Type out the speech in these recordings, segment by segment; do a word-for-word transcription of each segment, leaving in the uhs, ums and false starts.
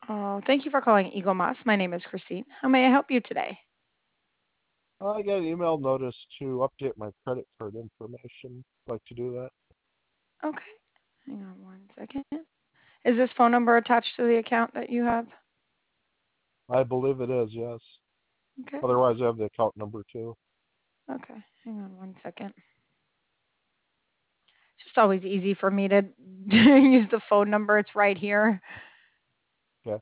Oh, thank you for calling Eagle Moss. My name is Christine. How may I help you today? I got an email notice to update my credit card information. Like to do that? Okay, hang on one second. Is this phone number attached to the account that you have? I believe it is, yes. Okay, Otherwise, I have the account number too. okay, hang on one second. It's just always easy for me to use the phone number. It's right here. Okay.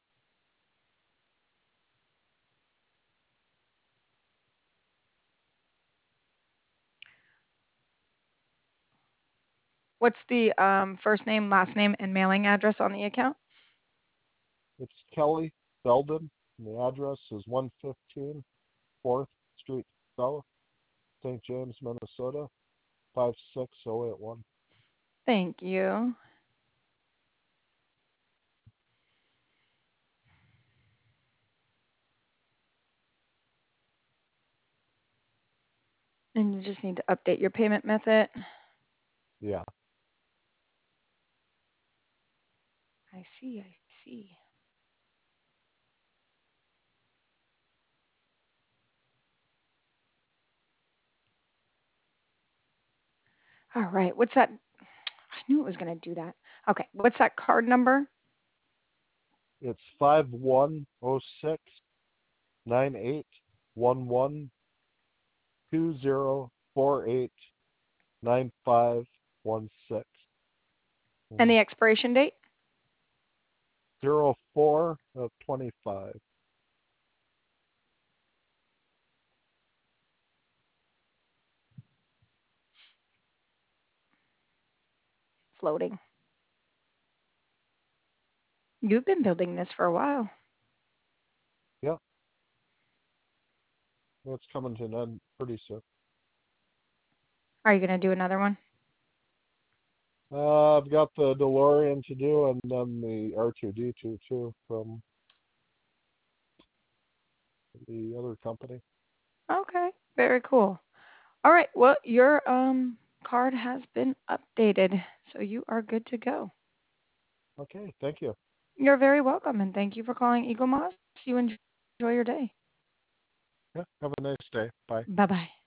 What's the um, first name, last name, and mailing address on the account? It's Kelly Belden, and the address is one fifteen fourth Street South, Saint James, Minnesota, five six zero eight one. Thank you. And you just need to update your payment method. Yeah. I see, I see. All right, what's that? I knew it was going to do that. Okay, what's that card number? It's five one zero six nine eight one one two zero four eight nine five one six. And the expiration date? Zero four of twenty five. It's loading. You've been building this for a while. Yep. It's coming to an end pretty soon. Are you going to do another one? Uh, I've got the DeLorean to do, and then the R two D two too from the other company. Okay, very cool. All right, well, your um card has been updated, so you are good to go. Okay, thank you. You're very welcome, and thank you for calling Eagle Moss. You enjoy your day. Yeah, have a nice day. Bye. Bye bye.